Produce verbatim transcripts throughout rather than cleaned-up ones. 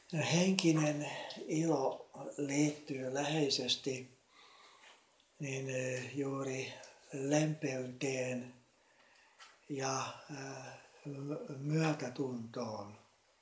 henkinen ilo liittyy läheisesti niin juuri lempeyteen ja myötätuntoon.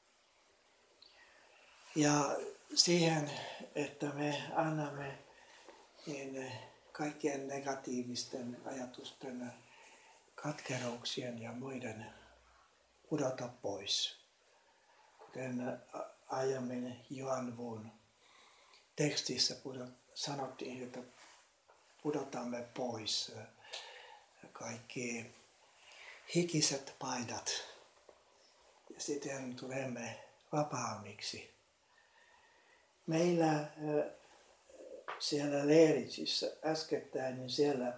Ja siihen, että me annamme niin kaikkien negatiivisten ajatusten, katkeruuksien ja muiden pudota pois. Kuten aiemmin Joan Vuun tekstissä sanottiin, että pudotamme pois kaikki hikiset paidat ja sitten tulemme vapaammiksi. Meillä siellä Leeritsissä äskettäin, niin siellä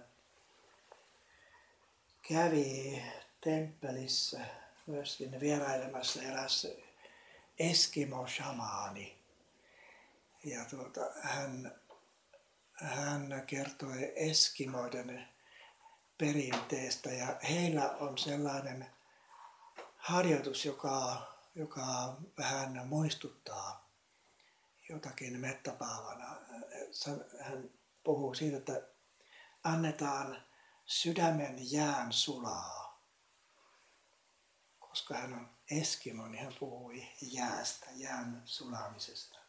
kävi temppelissä myöskin vierailemassa eräs Eskimo-shamaani. Ja tuota, hän, hän kertoi eskimoiden perinteestä ja heillä on sellainen harjoitus, joka, joka vähän muistuttaa jotakin mettapaavana. Hän puhuu siitä, että annetaan sydämen jään sulaa. Koska hän on eskimo, niin hän puhui jäästä, jään sulaamisesta.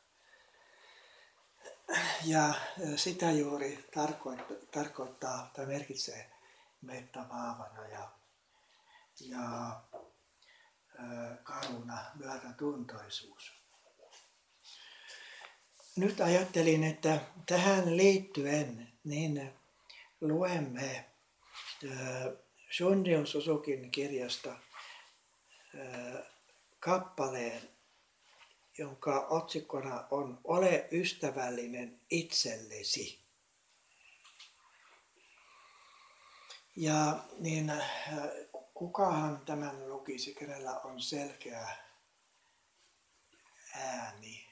Ja sitä juuri tarkoittaa, tarkoittaa tai merkitsee mettapaavana ja, ja karuna myötätuntoisuus. Nyt ajattelin, että tähän liittyen niin luemme Shunryu Suzukin kirjasta kappaleen, jonka otsikkona on Ole ystävällinen itsellesi. Ja niin kukahan tämän lukisi, kenellä on selkeä ääni.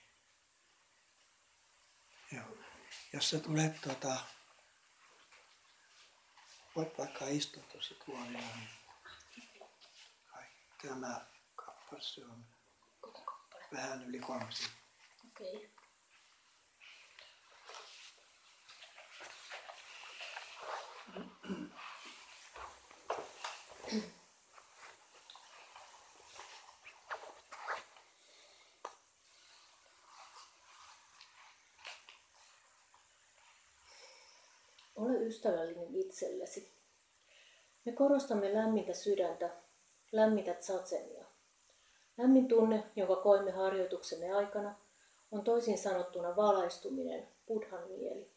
Joo. Jos sä tulet tuota, voit vaikka istua tuossa tuolilla, niin tämä kappale se on vähän yli kolmasi. Okei. Ole ystävällinen itsellesi. Me korostamme lämmintä sydäntä, lämmintä tsatsenia. Lämmin tunne, jonka koimme harjoituksemme aikana, on toisin sanottuna valaistuminen, buddhan mieli.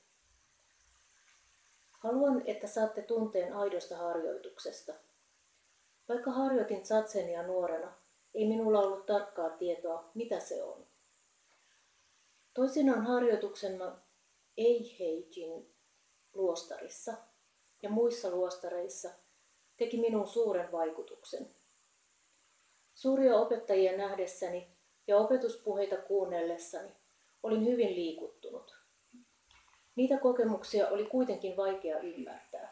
Haluan, että saatte tunteen aidosta harjoituksesta. Vaikka harjoitin tsatsenia nuorena, ei minulla ollut tarkkaa tietoa, mitä se on. Toisinaan harjoituksena Eiheijin luostarissa ja muissa luostareissa teki minun suuren vaikutuksen. Suuria opettajia nähdessäni ja opetuspuheita kuunnellessani olin hyvin liikuttunut. Niitä kokemuksia oli kuitenkin vaikea ymmärtää.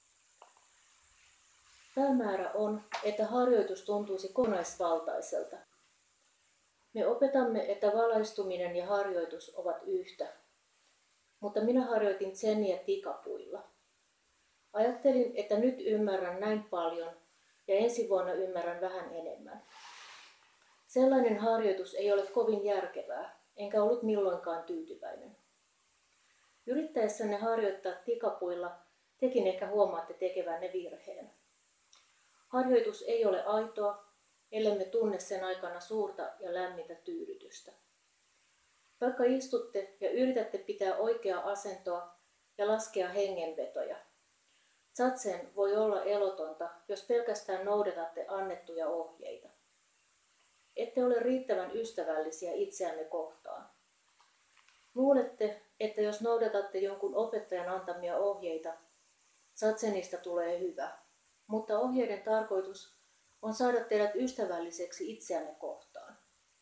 Päämäärä on, että harjoitus tuntuisi kokonaisvaltaiselta. Me opetamme, että valaistuminen ja harjoitus ovat yhtä, mutta minä harjoitin tseniä tikapuilla. Ajattelin, että nyt ymmärrän näin paljon ja ensi vuonna ymmärrän vähän enemmän. Sellainen harjoitus ei ole kovin järkevää, enkä ollut milloinkaan tyytyväinen. Yrittäessänne harjoittaa tikapuilla, tekin ehkä huomaatte tekevänne virheen. Harjoitus ei ole aitoa, ellemme tunne sen aikana suurta ja lämmintä tyydytystä. Vaikka istutte ja yritätte pitää oikeaa asentoa ja laskea hengenvetoja, tsatsen voi olla elotonta, jos pelkästään noudatatte annettuja ohjeita. Ette ole riittävän ystävällisiä itseänne kohtaan. Luulette, että jos noudatatte jonkun opettajan antamia ohjeita, tsatsenista tulee hyvä, mutta ohjeiden tarkoitus on saada teidät ystävälliseksi itseänne kohtaan.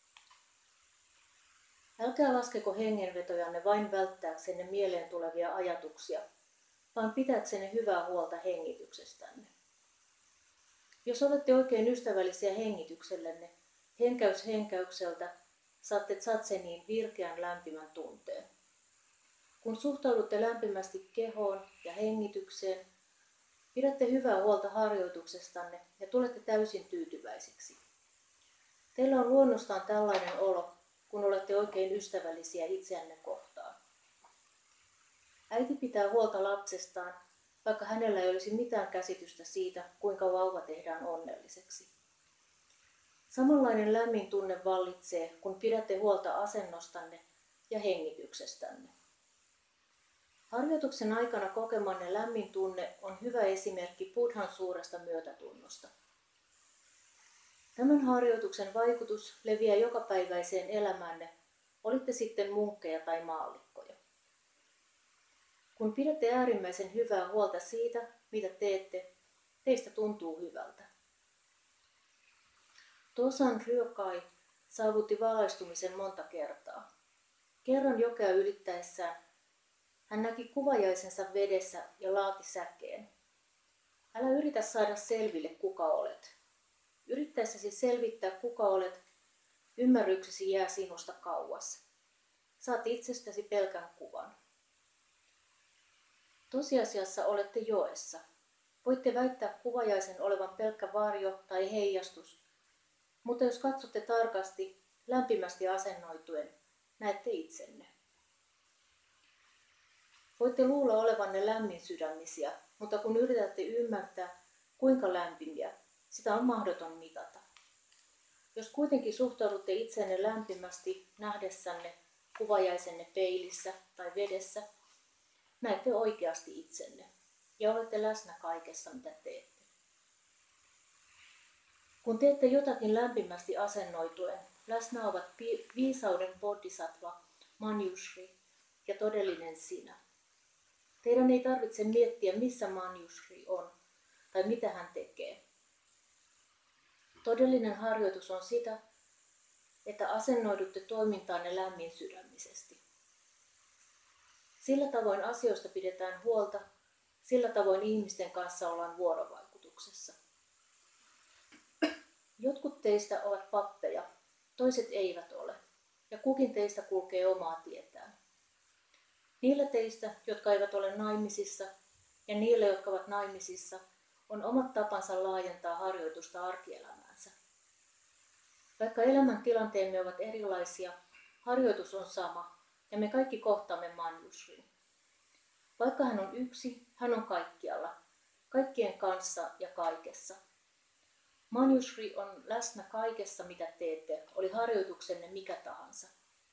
Älkää laskeko hengenvetojanne vain välttääksenne mieleen tulevia ajatuksia, vaan pitääksenne hyvää huolta hengityksestänne. Jos olette oikein ystävällisiä hengityksellenne, henkäys henkäykseltä, saatte Tsatseniin virkeän lämpimän tunteen. Kun suhtaudutte lämpimästi kehoon ja hengitykseen, pidätte hyvää huolta harjoituksestanne ja tulette täysin tyytyväisiksi. Teillä on luonnostaan tällainen olo, kun olette oikein ystävällisiä itseänne kohtaan. Äiti pitää huolta lapsestaan, vaikka hänellä ei olisi mitään käsitystä siitä, kuinka vauva tehdään onnelliseksi. Samanlainen lämmin tunne vallitsee, kun pidätte huolta asennostanne ja hengityksestänne. Harjoituksen aikana kokemanne lämmin tunne on hyvä esimerkki Buddhan suuresta myötätunnosta. Tämän harjoituksen vaikutus leviää jokapäiväiseen elämänne, olitte sitten munkkeja tai maallikkoja. Kun pidätte äärimmäisen hyvää huolta siitä, mitä teette, teistä tuntuu hyvältä. Tosan Ryokai saavutti valaistumisen monta kertaa. Kerran jokea ylittäessään hän näki kuvajaisensa vedessä ja laati säkeen. Älä yritä saada selville, kuka olet. Yrittäessäsi selvittää, kuka olet, ymmärryksesi jää sinusta kauas. Saat itsestäsi pelkän kuvan. Tosiasiassa olette joessa. Voitte väittää kuvajaisen olevan pelkkä varjo tai heijastus, mutta jos katsotte tarkasti, lämpimästi asennoituen, näette itsenne. Voitte luulla olevanne lämminsydämisiä, mutta kun yritätte ymmärtää, kuinka lämpimiä, sitä on mahdoton mitata. Jos kuitenkin suhtaudutte itseenne lämpimästi nähdessänne kuvajaisenne peilissä tai vedessä, näette oikeasti itsenne ja olette läsnä kaikessa, mitä teette. Kun teette jotakin lämpimästi asennoituen, läsnä ovat viisauden bodhisattva, Manjushri ja todellinen sinä. Teidän ei tarvitse miettiä, missä Manjushri on tai mitä hän tekee. Todellinen harjoitus on sitä, että asennoidutte toimintaanne lämmin sydämisesti. Sillä tavoin asioista pidetään huolta, sillä tavoin ihmisten kanssa ollaan vuorovaikutuksessa. Jotkut teistä ovat pappeja, toiset eivät ole, ja kukin teistä kulkee omaa tietään. Niillä teistä, jotka eivät ole naimisissa, ja niillä, jotka ovat naimisissa, on omat tapansa laajentaa harjoitusta arkielämäänsä. Vaikka elämäntilanteemme ovat erilaisia, harjoitus on sama, ja me kaikki kohtaamme Manjushrin. Vaikka hän on yksi, hän on kaikkialla, kaikkien kanssa ja kaikessa. Manjushri on läsnä kaikessa, mitä teette, oli harjoituksenne mikä tahansa.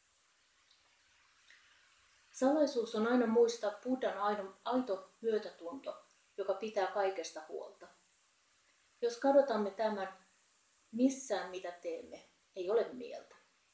Salaisuus on aina muistaa Buddhan aito myötätunto, joka pitää kaikesta huolta. Jos kadotamme tämän, missään mitä teemme, ei ole mieltä.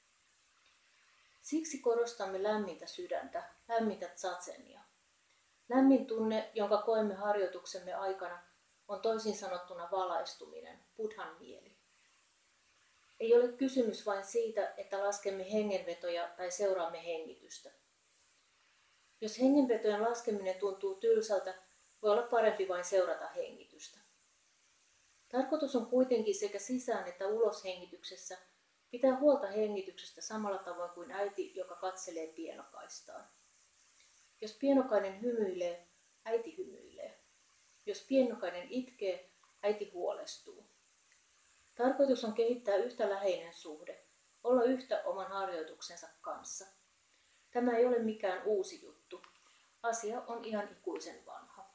Siksi korostamme lämmintä sydäntä, lämmintä tsatsenia. Lämmin tunne, jonka koemme harjoituksemme aikana, on toisin sanottuna valaistuminen, Buddhan mieli. Ei ole kysymys vain siitä, että laskemme hengenvetoja tai seuraamme hengitystä. Jos hengenvetojen laskeminen tuntuu tylsältä, voi olla parempi vain seurata hengitystä. Tarkoitus on kuitenkin sekä sisään että ulos hengityksessä pitää huolta hengityksestä samalla tavoin kuin äiti, joka katselee pienokaistaan. Jos pienokainen hymyilee, äiti hymyilee. Jos pienokainen itkee, äiti huolestuu. Tarkoitus on kehittää yhtä läheinen suhde, olla yhtä oman harjoituksensa kanssa. Tämä ei ole mikään uusi juttu. Asia on ihan ikuisen vanha.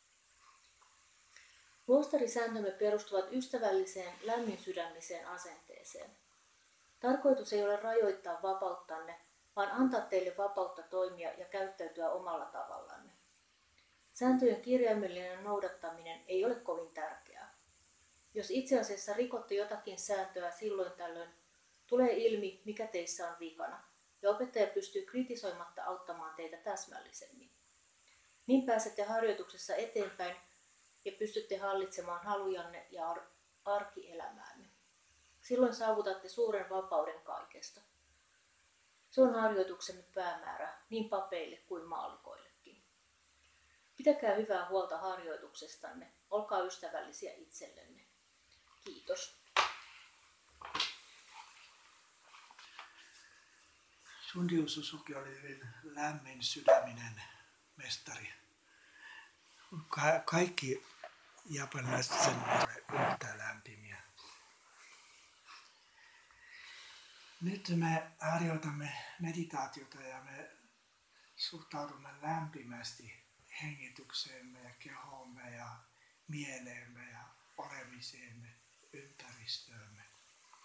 Luostarisääntömme perustuvat ystävälliseen, lämminsydämiseen asenteeseen. Tarkoitus ei ole rajoittaa vapauttanne, vaan antaa teille vapautta toimia ja käyttäytyä omalla tavallanne. Sääntöjen kirjaimellinen noudattaminen ei ole kovin tärkeää. Jos itse asiassa rikotte jotakin sääntöä silloin tällöin, tulee ilmi, mikä teissä on vikana, ja opettaja pystyy kritisoimatta auttamaan teitä täsmällisemmin. Niin pääsette harjoituksessa eteenpäin ja pystytte hallitsemaan halujanne ja ar- arkielämäänne. Silloin saavutatte suuren vapauden kaikesta. Se on harjoituksemme päämäärä niin papeille kuin maalikoillekin. Pitäkää hyvää huolta harjoituksestanne. Olkaa ystävällisiä itsellenne. Kiitos. Shunryu Suzuki oli hyvin lämmin sydäminen mestari. Ka- kaikki japanilaiset sen yhtä lämpimiä. Nyt me harjoitamme meditaatiota ja me suhtaudumme lämpimästi hengitykseemme ja kehoomme ja mieleemme ja olemiseemme, ympäristöömme.